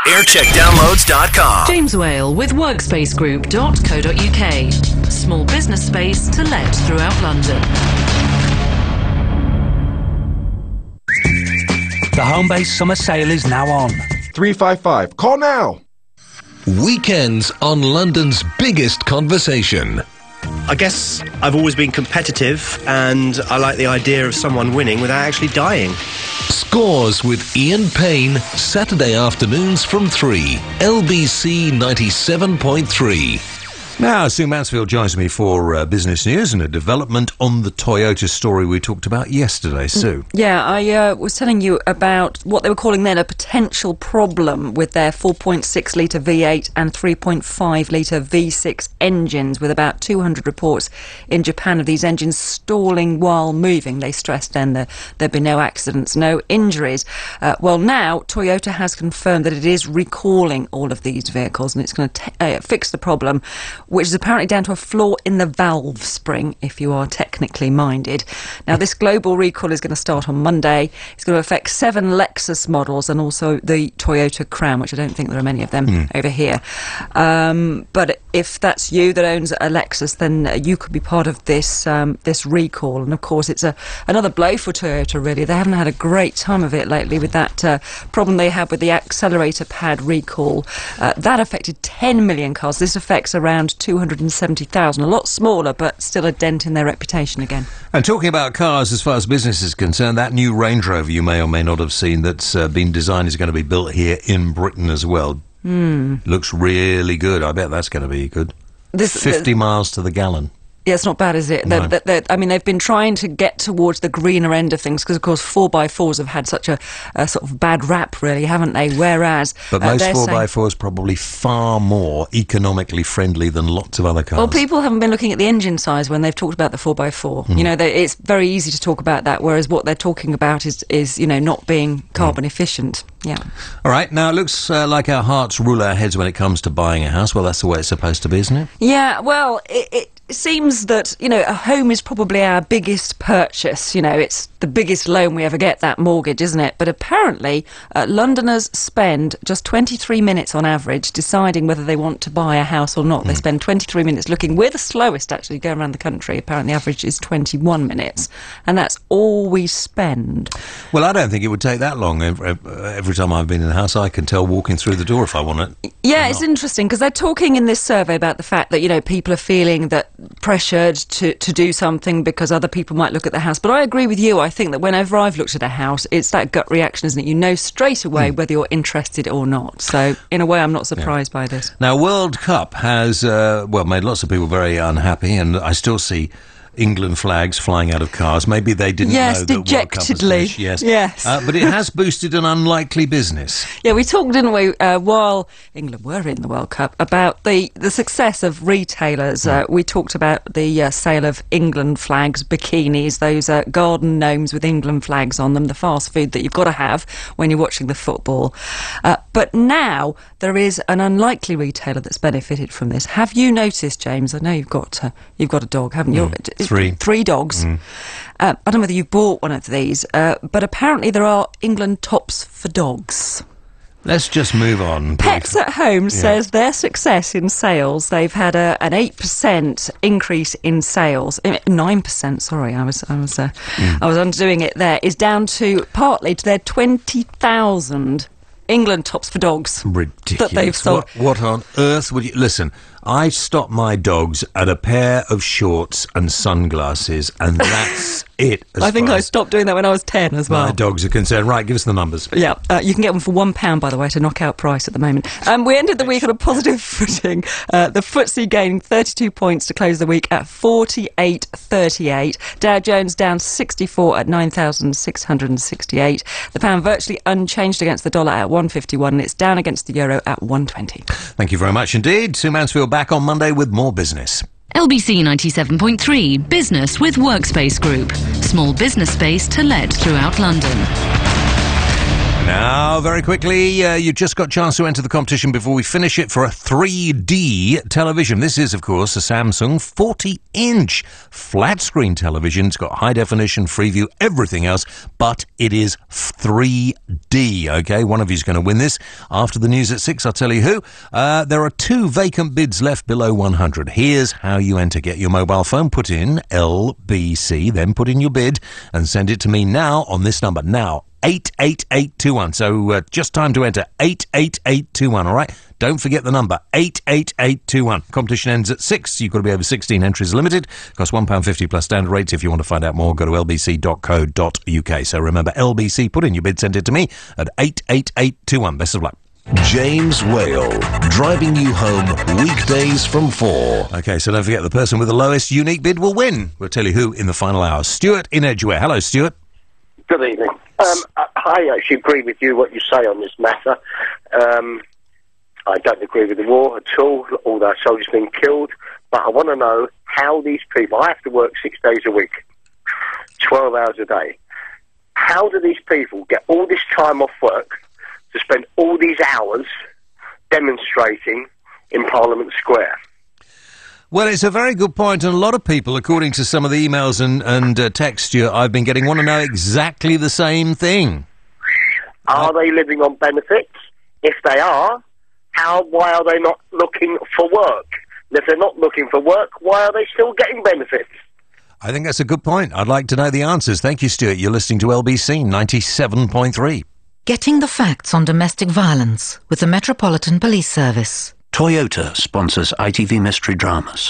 Aircheckdownloads.com. James Whale with workspacegroup.co.uk. Small business space to let throughout London. The Homebase summer sale is now on. 355. Call now. Weekends on London's biggest conversation. I guess I've always been competitive, and I like the idea of someone winning without actually dying. Scores with Ian Payne, Saturday afternoons from 3. LBC 97.3. Now, Sue Mansfield joins me for business news and a development on the Toyota story we talked about yesterday. Sue. Yeah, I was telling you about what they were calling then a potential problem with their 4.6-litre V8 and 3.5-litre V6 engines, with about 200 reports in Japan of these engines stalling while moving. They stressed then that there'd be no accidents, no injuries. Well, now Toyota has confirmed that it is recalling all of these vehicles, and it's going to fix the problem, which is apparently down to a flaw in the valve spring, if you are technically minded. Now, this global recall is going to start on Monday. It's going to affect 7 Lexus models and also the Toyota Crown, which I don't think there are many of them over here. But if that's you that owns a Lexus, then you could be part of this this recall. And, of course, it's another blow for Toyota, really. They haven't had a great time of it lately with that problem they had with the accelerator pad recall. That affected 10 million cars. This affects around 270,000, a lot smaller, but still a dent in their reputation again. And talking about cars, as far as business is concerned, that new Range Rover you may or may not have seen that's been designed is going to be built here in Britain as well. Looks really good. I bet that's going to be good. 50 miles to the gallon. Yeah, it's not bad, is it? No. I mean, they've been trying to get towards the greener end of things because, of course, 4x4s have had such a sort of bad rap, really, haven't they? Whereas... But most 4x4s probably far more economically friendly than lots of other cars. Well, people haven't been looking at the engine size when they've talked about the 4x4. You know, it's very easy to talk about that, whereas what they're talking about is you know, not being carbon efficient. Yeah. All right. Now, it looks like our hearts rule our heads when it comes to buying a house. Well, that's the way it's supposed to be, isn't it? Yeah, well, it seems that, you know, a home is probably our biggest purchase. You know, it's the biggest loan we ever get, that mortgage, isn't it? But apparently, Londoners spend just 23 minutes on average deciding whether they want to buy a house or not. They spend 23 minutes looking. We're the slowest, actually, going around the country. Apparently, the average is 21 minutes. And that's all we spend. Well, I don't think it would take that long. Every time I've been in the house, I can tell walking through the door if I want it. Yeah, it's interesting because they're talking in this survey about the fact that, you know, people are feeling that pressured to do something because other people might look at the house. But I agree with you. I think that whenever I've looked at a house, it's that gut reaction, isn't it? You know straight away whether you're interested or not. So, in a way, I'm not surprised by this. Now, World Cup has, made lots of people very unhappy, and I still see England flags flying out of cars. Maybe they didn't know that World Cup was finished. Yes. But it has boosted an unlikely business. Yeah, we talked, didn't we, while England were in the World Cup, about the success of retailers. We talked about the sale of England flags, bikinis, those garden gnomes with England flags on them, the fast food that you've got to have when you're watching the football. But now there is an unlikely retailer that's benefited from this. Have you noticed, James? I know you've got a dog, haven't you? 3 dogs. I don't know whether you bought one of these, but apparently there are England tops for dogs. Let's just move on. Pets at Home says their success in sales, they've had an 8% increase in sales. 9%, sorry, I was undoing it there, is down to partly to their 20,000 England tops for dogs. Ridiculous. That they've sold. What on earth would you... Listen, I stop my dogs at a pair of shorts and sunglasses, and that's it. I think I stopped doing that when I was 10 as well. My dogs are concerned. Right, give us the numbers. Yeah, you can get one for £1, by the way, at a knockout price at the moment. We ended the week on a positive footing. The FTSE gaining 32 points to close the week at 48.38. Dow Jones down 64 at 9,668. The pound virtually unchanged against the dollar at 1.51, and it's down against the euro at 1.20. Thank you very much indeed. Sue Mansfield back on Monday with more business. LBC 97.3, business with Workspace Group. Small business space to let throughout London. Now, very quickly, you just got a chance to enter the competition before we finish it for a 3D television. This is, of course, a Samsung 40-inch flat-screen television. It's got high definition, Freeview, everything else, but it is 3D, OK? One of you's going to win this. After the news at 6, I'll tell you who. There are 2 vacant bids left below 100. Here's how you enter. Get your mobile phone, put in LBC, then put in your bid and send it to me now on this number. Now, 88821. So just time to enter 88821. All right. Don't forget the number 88821. Competition ends at 6. You've got to be over 16. Entries limited. Cost £1.50 plus standard rates. If you want to find out more, go to lbc.co.uk. So remember LBC. Put in your bid. Send it to me at 88821. Best of luck. James Whale, driving you home weekdays from 4. Okay, so don't forget the person with the lowest unique bid will win. We'll tell you who in the final hour. Stuart in Edgware. Hello, Stuart. Good evening. I actually agree with you what you say on this matter. I don't agree with the war at all our soldiers being killed, but I want to know how these people, I have to work 6 days a week, 12 hours a day. How do these people get all this time off work to spend all these hours demonstrating in Parliament Square? Well, it's a very good point, and a lot of people, according to some of the emails and texts I've been getting, want to know exactly the same thing. Are they living on benefits? If they are, why are they not looking for work? And if they're not looking for work, why are they still getting benefits? I think that's a good point. I'd like to know the answers. Thank you, Stuart. You're listening to LBC 97.3. Getting the facts on domestic violence with the Metropolitan Police Service. Toyota sponsors ITV Mystery Dramas.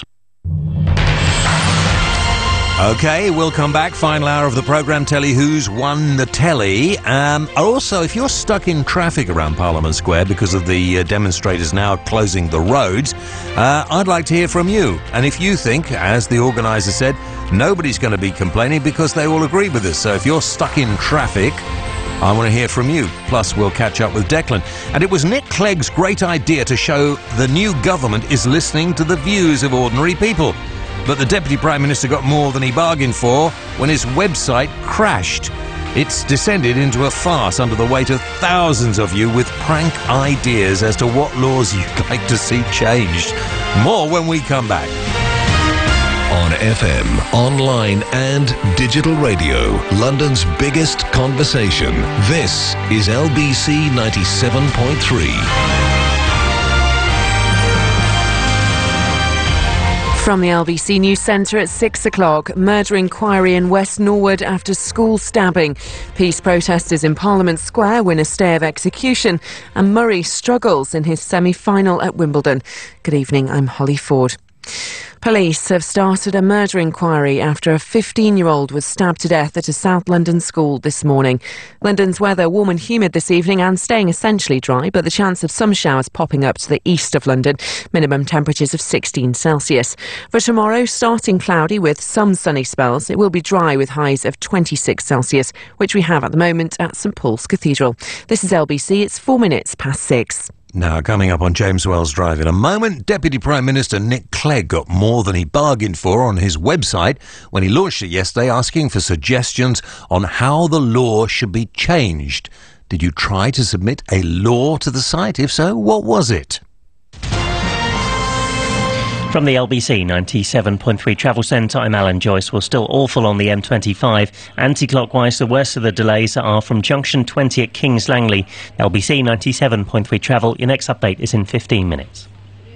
OK, we'll come back. Final hour of the programme. Tell you who's won the telly. Also, if you're stuck in traffic around Parliament Square because of the demonstrators now closing the roads, I'd like to hear from you. And if you think, as the organiser said, nobody's going to be complaining because they all agree with us. So if you're stuck in traffic, I want to hear from you. Plus, we'll catch up with Declan. And it was Nick Clegg's great idea to show the new government is listening to the views of ordinary people. But the Deputy Prime Minister got more than he bargained for when his website crashed. It's descended into a farce under the weight of thousands of you with prank ideas as to what laws you'd like to see changed. More when we come back. On FM, online and digital radio, London's biggest conversation. This is LBC 97.3. From the LBC News Centre at 6 o'clock, murder inquiry in West Norwood after school stabbing. Peace protesters in Parliament Square win a stay of execution, and Murray struggles in his semi-final at Wimbledon. Good evening, I'm Holly Ford. Police have started a murder inquiry after a 15-year-old was stabbed to death at a South London school this morning. London's weather warm and humid this evening and staying essentially dry, but the chance of some showers popping up to the east of London. Minimum temperatures of 16 Celsius. For tomorrow, starting cloudy with some sunny spells. It will be dry with highs of 26 Celsius, which we have at the moment at St Paul's Cathedral. This is LBC. It's 4 minutes past 6. Now, coming up on James Wells Drive in a moment, Deputy Prime Minister Nick Clegg got more than he bargained for on his website when he launched it yesterday, asking for suggestions on how the law should be changed. Did you try to submit a law to the site? If so, what was it? From the LBC 97.3 Travel Centre, I'm Alan Joyce. We're still awful on the M25. Anti-clockwise, the worst of the delays are from Junction 20 at Kings Langley. LBC 97.3 Travel. Your next update is in 15 minutes.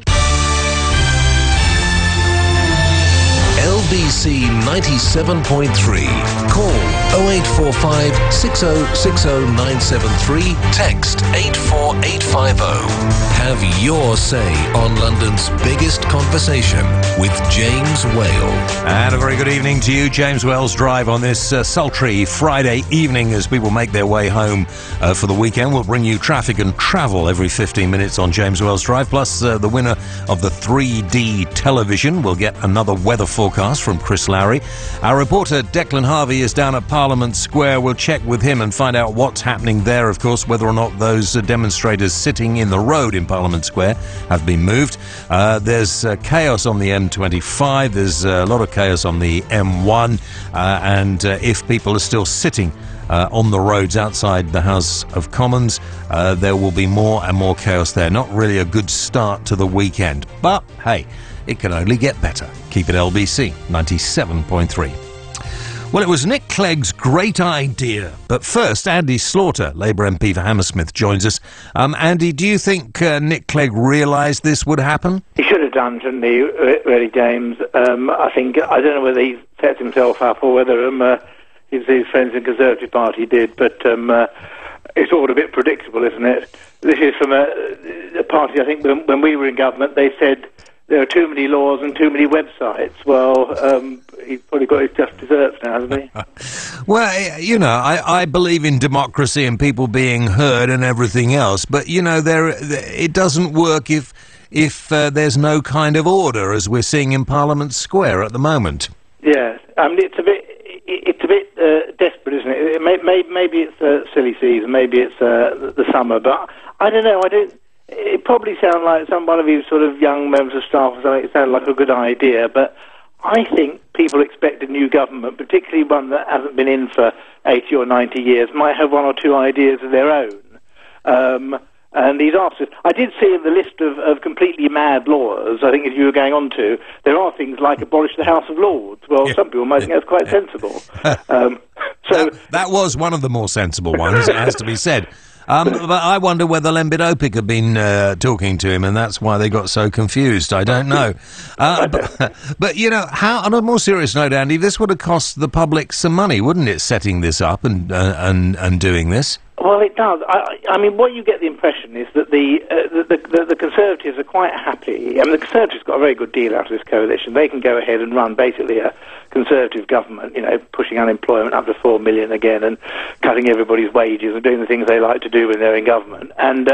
LBC 97.3. Call 0845 6060 973. Text 84850. Have your say on London's biggest conversation with James Whale. And a very good evening to you, James Wells Drive, on this sultry Friday evening as people make their way home for the weekend. We'll bring you traffic and travel every 15 minutes on James Wells Drive, plus the winner of the 3D television. We'll get another weather forecast from Chris Lowry. Our reporter Declan Harvey is down at Parliament Square. We'll check with him and find out what's happening there, of course, whether or not those demonstrators sitting in the road in Parliament Square have been moved. There's chaos on the M25. There's a lot of chaos on the M1. And if people are still sitting on the roads outside the House of Commons. There will be more and more chaos there. Not really a good start to the weekend. But, hey, it can only get better. Keep it LBC 97.3. Well, it was Nick Clegg's great idea. But first, Andy Slaughter, Labour MP for Hammersmith, joins us. Andy, do you think Nick Clegg realised this would happen? He should have done, shouldn't he, really, James? I don't know whether he sets himself up or whether his friends in the Conservative Party did, but it's all a bit predictable, isn't it? This is from a party, I think, when we were in government, they said there are too many laws and too many websites. Well, he's probably got his just desserts now, hasn't he? Well, you know, I believe in democracy and people being heard and everything else, but, you know, it doesn't work if there's no kind of order, as we're seeing in Parliament Square at the moment. Yes, it's a bit desperate, isn't it? Maybe it's silly season, maybe it's the summer, but I don't know. It probably sounds like one of these sort of young members of staff or something. It sounded like a good idea, but I think people expect a new government, particularly one that hasn't been in for 80 or 90 years, might have one or two ideas of their own. And these answers, I did see in the list of completely mad laws, I think as you were going on to, there are things like abolish the House of Lords. Well, some people might think that's quite sensible. So that was one of the more sensible ones, it has to be said. But I wonder whether Lembit Opik had been talking to him, and that's why they got so confused. I don't know. But you know, on a more serious note, Andy, this would have cost the public some money, wouldn't it, setting this up and doing this? Well, it does. I mean, what you get the impression is that the Conservatives are quite happy. I mean, the Conservatives got a very good deal out of this coalition. They can go ahead and run basically a Conservative government, you know, pushing unemployment up to 4 million again and cutting everybody's wages and doing the things they like to do when they're in government.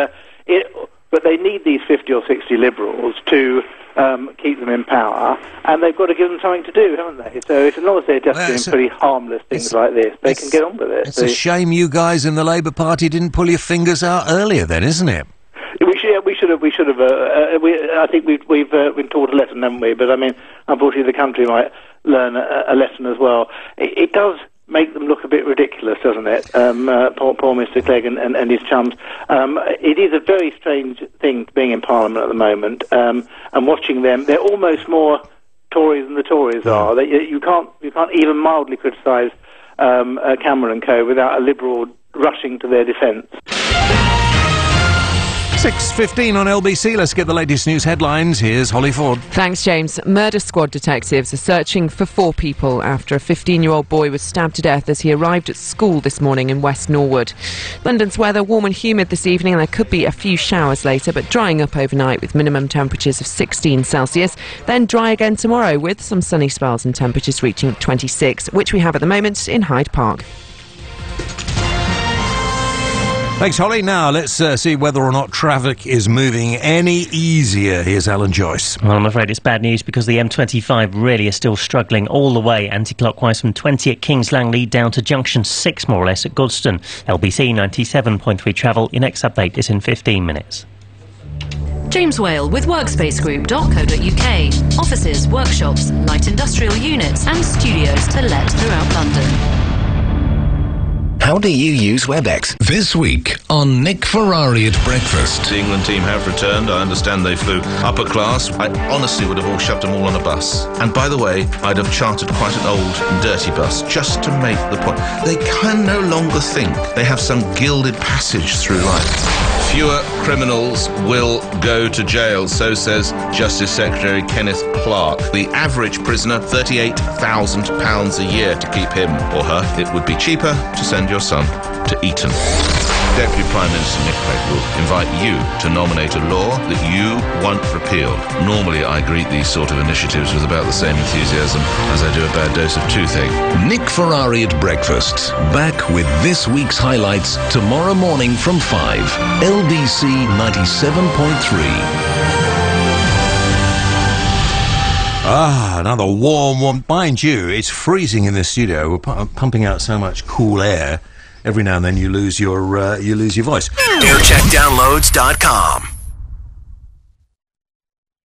But they need these 50 or 60 Liberals to keep them in power, and they've got to give them something to do, haven't they? So as long as they're just doing pretty harmless things like this, they can get on with it. It's a shame you guys in the Labour Party didn't pull your fingers out earlier then, isn't it? We should have. I think we've been taught a lesson, haven't we? But I mean, unfortunately, the country might learn a lesson as well. It does make them look a bit ridiculous, doesn't it? Poor Mr. Clegg and his chums. It is a very strange thing being in Parliament at the moment, and watching them. They're almost more Tories than the Tories are. You can't even mildly criticise Cameron and co without a Liberal rushing to their defence. 6:15 on LBC. Let's get the latest news headlines. Here's Holly Ford. Thanks, James. Murder squad detectives are searching for 4 people after a 15-year-old boy was stabbed to death as he arrived at school this morning in West Norwood. London's weather warm and humid this evening, and there could be a few showers later, but drying up overnight with minimum temperatures of 16 Celsius. Then dry again tomorrow with some sunny spells and temperatures reaching 26, which we have at the moment in Hyde Park. Thanks, Holly. Now, let's see whether or not traffic is moving any easier. Here's Alan Joyce. Well, I'm afraid it's bad news because the M25 really is still struggling all the way anti-clockwise from 20 at Kings Langley down to junction 6, more or less, at Godstone. LBC 97.3 travel. Your next update is in 15 minutes. James Whale with workspacegroup.co.uk. Offices, workshops, light industrial units and studios to let throughout London. How do you use WebEx? This week on Nick Ferrari at breakfast. The England team have returned. I understand they flew upper class. I honestly would have all shoved them all on a bus. And by the way, I'd have chartered quite an old and dirty bus just to make the point. They can no longer think they have some gilded passage through life. Fewer criminals will go to jail, so says Justice Secretary Kenneth Clarke. The average prisoner, £38,000 a year to keep him or her. It would be cheaper to send your son to Eton. Deputy Prime Minister Nick Clegg will invite you to nominate a law that you want repealed. Normally I greet these sort of initiatives with about the same enthusiasm as I do a bad dose of toothache. Nick Ferrari at breakfast. Back with this week's highlights tomorrow morning from 5. LBC 97.3. Another warm one. Mind you, it's freezing in the studio. We're pumping out so much cool air. Every now and then you lose your voice. Aircheckdownloads.com